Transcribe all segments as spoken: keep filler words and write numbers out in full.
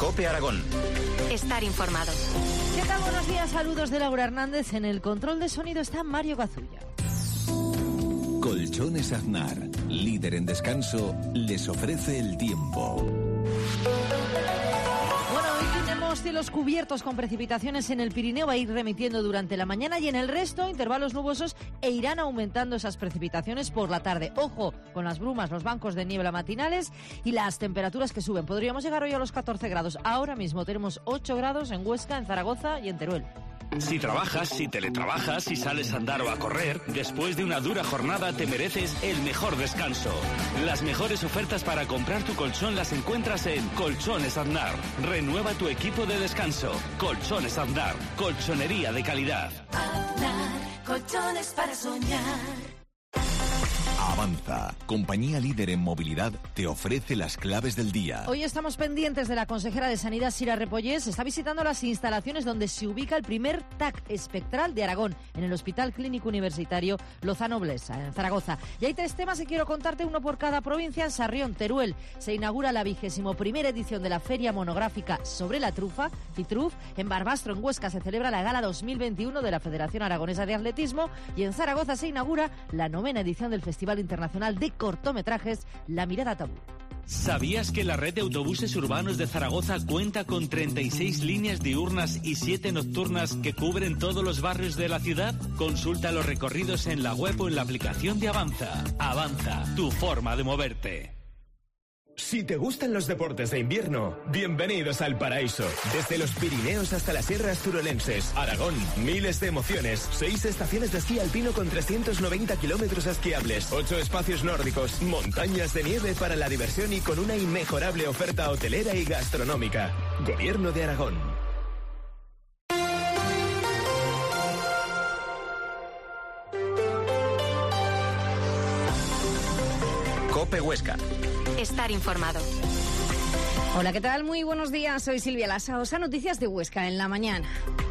COPE Aragón. Estar informado. ¿Qué tal? Buenos días, saludos de Laura Hernández. En el control de sonido está Mario Gazulla. Colchones Aznar, líder en descanso, les ofrece el tiempo. Bueno, hoy tenemos cielos cubiertos con precipitaciones en el Pirineo, va a ir remitiendo durante la mañana y en el resto intervalos nubosos e irán aumentando esas precipitaciones por la tarde. Ojo con las brumas, los bancos de niebla matinales y las temperaturas que suben. Podríamos llegar hoy a los catorce grados. Ahora mismo tenemos ocho grados en Huesca, en Zaragoza y en Teruel. Si trabajas, si teletrabajas, si sales a andar o a correr, después de una dura jornada te mereces el mejor descanso. Las mejores ofertas para comprar tu colchón las encuentras en Colchones Aznar. Renueva tu equipo de descanso. Colchones Aznar, colchonería de calidad. Aznar, colchones para soñar. Avanza, compañía líder en movilidad, te ofrece las claves del día. Hoy estamos pendientes de la consejera de Sanidad, Sira Repollés. Está visitando las instalaciones donde se ubica el primer T A C espectral de Aragón, en el Hospital Clínico Universitario Lozano Blesa, en Zaragoza. Y hay tres temas que quiero contarte, uno por cada provincia. En Sarrión, Teruel, se inaugura la vigésimo primera edición de la Feria Monográfica sobre la Trufa, Fitruf. En Barbastro, en Huesca, se celebra la Gala dos mil veintiuno de la Federación Aragonesa de Atletismo. Y en Zaragoza se inaugura la novena edición del Festival Internacional de Cortometrajes La Mirada Tabú. ¿Sabías que la red de autobuses urbanos de Zaragoza cuenta con treinta y seis líneas diurnas y siete nocturnas que cubren todos los barrios de la ciudad? Consulta los recorridos en la web o en la aplicación de Avanza. Avanza, tu forma de moverte. Si te gustan los deportes de invierno, bienvenidos al paraíso. Desde los Pirineos hasta las sierras turolenses, Aragón, miles de emociones, seis estaciones de esquí alpino con trescientos noventa kilómetros esquiables, ocho espacios nórdicos, montañas de nieve para la diversión y con una inmejorable oferta hotelera y gastronómica. Gobierno de Aragón. COPE Huesca. Estar informado. Hola, ¿qué tal? Muy buenos días, soy Silvia Lasaosa, noticias de Huesca en la mañana.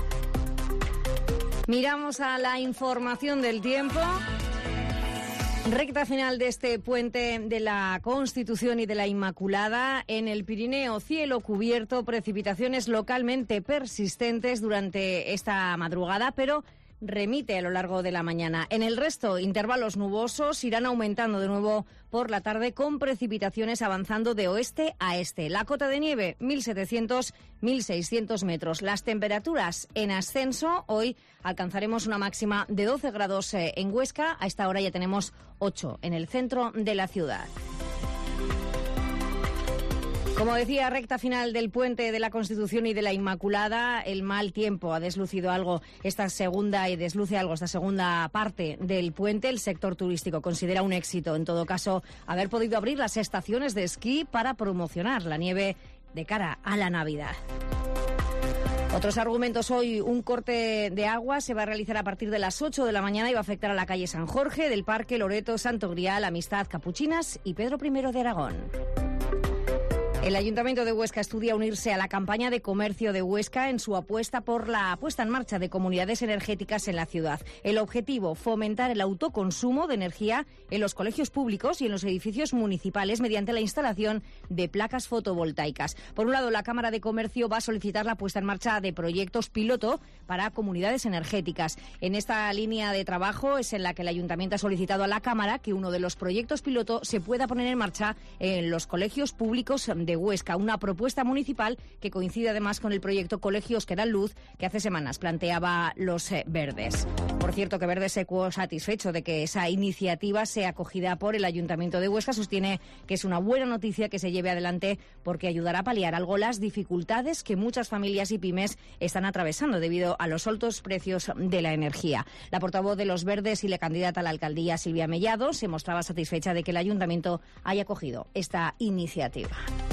Miramos a la información del tiempo. Recta final de este puente de la Constitución y de la Inmaculada. En el Pirineo, cielo cubierto, precipitaciones localmente persistentes durante esta madrugada, pero remite a lo largo de la mañana. En el resto, intervalos nubosos irán aumentando de nuevo por la tarde con precipitaciones avanzando de oeste a este. La cota de nieve, mil setecientos a mil seiscientos metros. Las temperaturas en ascenso. Hoy alcanzaremos una máxima de doce grados en Huesca. A esta hora ya tenemos ocho en el centro de la ciudad. Como decía, recta final del puente de la Constitución y de la Inmaculada, el mal tiempo ha deslucido algo esta segunda y desluce algo esta segunda parte del puente. El sector turístico considera un éxito, en todo caso, haber podido abrir las estaciones de esquí para promocionar la nieve de cara a la Navidad. Otros argumentos hoy, un corte de agua se va a realizar a partir de las ocho de la mañana y va a afectar a la calle San Jorge, del Parque, Loreto, Santo Grial, Amistad, Capuchinas y Pedro primero de Aragón. El Ayuntamiento de Huesca estudia unirse a la campaña de comercio de Huesca en su apuesta por la puesta en marcha de comunidades energéticas en la ciudad. El objetivo, fomentar el autoconsumo de energía en los colegios públicos y en los edificios municipales mediante la instalación de placas fotovoltaicas. Por un lado, la Cámara de Comercio va a solicitar la puesta en marcha de proyectos piloto para comunidades energéticas. En esta línea de trabajo es en la que el Ayuntamiento ha solicitado a la Cámara que uno de los proyectos piloto se pueda poner en marcha en los colegios públicos de Huesca, una propuesta municipal que coincide además con el proyecto Colegios que dan luz que hace semanas planteaba los eh, Verdes. Por cierto, que Verdes se quedó satisfecho de que esa iniciativa sea acogida por el Ayuntamiento de Huesca. Sostiene que es una buena noticia que se lleve adelante porque ayudará a paliar algo las dificultades que muchas familias y pymes están atravesando debido a los altos precios de la energía. La portavoz de los Verdes y la candidata a la alcaldía, Silvia Mellado, se mostraba satisfecha de que el Ayuntamiento haya acogido esta iniciativa.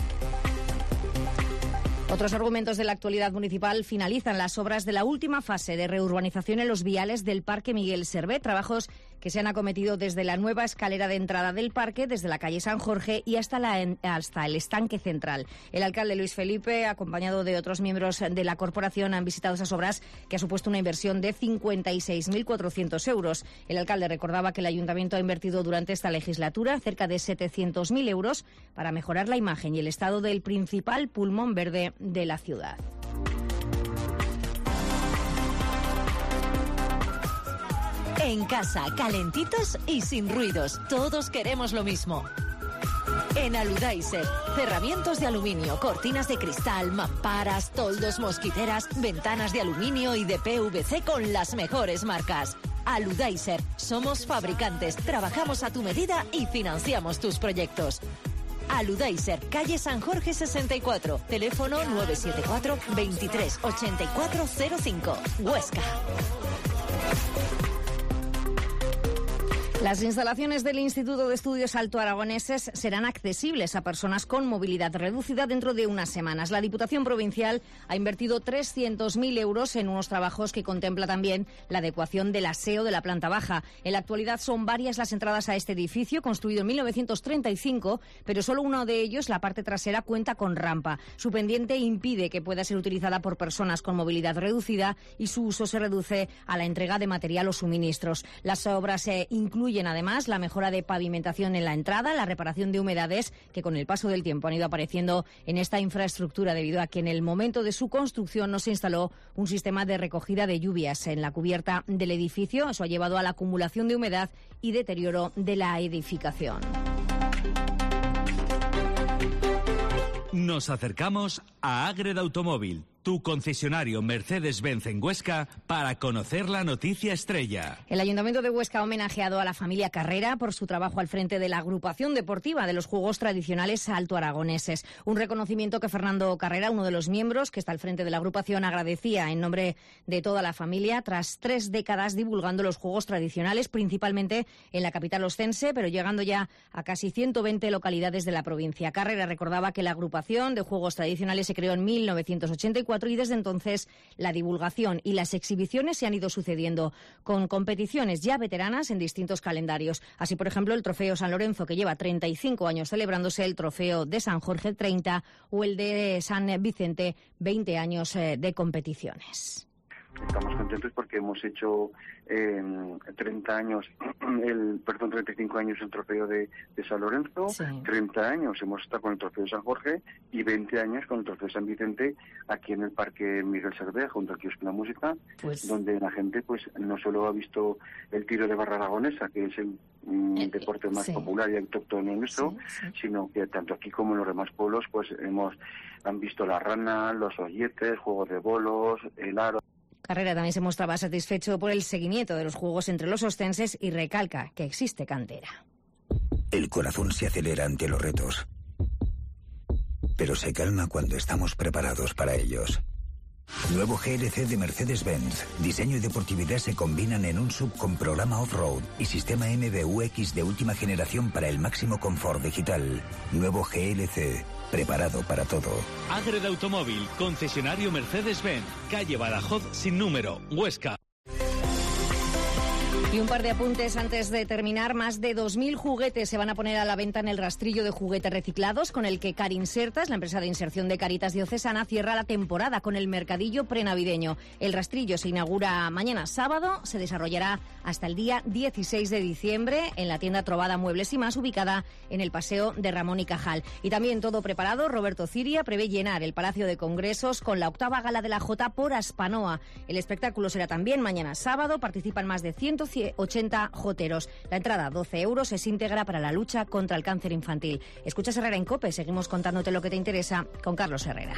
Otros argumentos de la actualidad municipal: finalizan las obras de la última fase de reurbanización en los viales del Parque Miguel Servet, trabajos que se han acometido desde la nueva escalera de entrada del parque, desde la calle San Jorge y hasta, la, hasta el estanque central. El alcalde Luis Felipe, acompañado de otros miembros de la corporación, han visitado esas obras que ha supuesto una inversión de cincuenta y seis mil cuatrocientos euros. El alcalde recordaba que el ayuntamiento ha invertido durante esta legislatura cerca de setecientos mil euros para mejorar la imagen y el estado del principal pulmón verde de la ciudad. En casa, calentitos y sin ruidos. Todos queremos lo mismo. En Aludaiser, cerramientos de aluminio, cortinas de cristal, mamparas, toldos, mosquiteras, ventanas de aluminio y de P V C con las mejores marcas. Aludaiser, somos fabricantes, trabajamos a tu medida y financiamos tus proyectos. Aludaiser, calle San Jorge sesenta y cuatro, teléfono nueve siete cuatro, veintitrés, ochenta y cuatro cero cinco, Huesca. Las instalaciones del Instituto de Estudios Alto Aragoneses serán accesibles a personas con movilidad reducida dentro de unas semanas. La Diputación Provincial ha invertido trescientos mil euros en unos trabajos que contempla también la adecuación del aseo de la planta baja. En la actualidad son varias las entradas a este edificio, construido en mil novecientos treinta y cinco, pero solo uno de ellos, la parte trasera, cuenta con rampa. Su pendiente impide que pueda ser utilizada por personas con movilidad reducida y su uso se reduce a la entrega de material o suministros. Las obras eh, incluyen además la mejora de pavimentación en la entrada, la reparación de humedades que con el paso del tiempo han ido apareciendo en esta infraestructura debido a que en el momento de su construcción no se instaló un sistema de recogida de lluvias en la cubierta del edificio. Eso ha llevado a la acumulación de humedad y deterioro de la edificación. Nos acercamos a Ágreda Automóvil, tu concesionario Mercedes-Benz en Huesca, para conocer la noticia estrella. El Ayuntamiento de Huesca ha homenajeado a la familia Carrera por su trabajo al frente de la agrupación deportiva de los Juegos Tradicionales Alto Aragoneses. Un reconocimiento que Fernando Carrera, uno de los miembros que está al frente de la agrupación, agradecía en nombre de toda la familia tras tres décadas divulgando los Juegos Tradicionales, principalmente en la capital oscense, pero llegando ya a casi ciento veinte localidades de la provincia. Carrera recordaba que la agrupación de Juegos Tradicionales se creó en mil novecientos ochenta y cuatro y desde entonces la divulgación y las exhibiciones se han ido sucediendo con competiciones ya veteranas en distintos calendarios. Así, por ejemplo, el Trofeo San Lorenzo, que lleva treinta y cinco años celebrándose, el Trofeo de San Jorge treinta o el de San Vicente veinte años de competiciones. Estamos contentos porque hemos hecho eh, treinta años, el perdón, treinta y cinco años el trofeo de, de San Lorenzo, sí. treinta años hemos estado con el trofeo de San Jorge y veinte años con el trofeo de San Vicente aquí en el Parque Miguel Servet, junto al Kiosco de la Música, pues... donde la gente pues no solo ha visto el tiro de barra aragonesa, que es el mm, eh, deporte más sí. popular y autóctono nuestro, sí, sí. sino que tanto aquí como en los demás pueblos pues hemos han visto la rana, los olletes, juegos de bolos, el aro. Carrera también se mostraba satisfecho por el seguimiento de los juegos entre los oscenses y recalca que existe cantera. El corazón se acelera ante los retos, pero se calma cuando estamos preparados para ellos. Nuevo G L C de Mercedes-Benz. Diseño y deportividad se combinan en un S U V con programa off-road y sistema M B U X de última generación para el máximo confort digital. Nuevo G L C. Preparado para todo. Ágreda Automóvil, concesionario Mercedes-Benz, calle Badajoz sin número, Huesca. Y un par de apuntes antes de terminar. Más de dos mil juguetes se van a poner a la venta en el rastrillo de juguetes reciclados con el que Carinsertas, la empresa de inserción de Caritas Diocesana, cierra la temporada con el mercadillo prenavideño. El rastrillo se inaugura mañana sábado, se desarrollará hasta el día dieciséis de diciembre en la tienda Trovada Muebles y Más, ubicada en el Paseo de Ramón y Cajal. Y también todo preparado, Roberto Ciria prevé llenar el Palacio de Congresos con la octava gala de la Jota por Aspanoa. El espectáculo será también mañana sábado, participan más de ciento ochenta joteros. La entrada, doce euros, es íntegra para la lucha contra el cáncer infantil. Escuchas Herrera en COPE, seguimos contándote lo que te interesa con Carlos Herrera.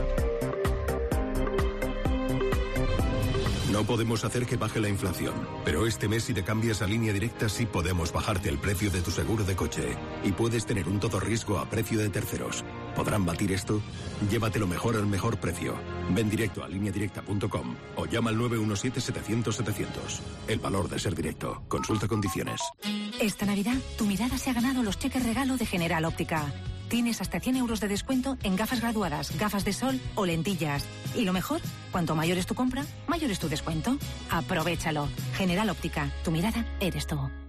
No podemos hacer que baje la inflación, pero este mes si te cambias a Línea Directa sí podemos bajarte el precio de tu seguro de coche y puedes tener un todo riesgo a precio de terceros. ¿Podrán batir esto? Llévatelo mejor al mejor precio. Ven directo a línea directa punto com o llama al nueve uno siete, setecientos, setecientos. El valor de ser directo. Consulta condiciones. Esta Navidad, tu mirada se ha ganado los cheques regalo de General Óptica. Tienes hasta cien euros de descuento en gafas graduadas, gafas de sol o lentillas. Y lo mejor, cuanto mayor es tu compra, mayor es tu descuento. Aprovéchalo. General Óptica, tu mirada eres tú.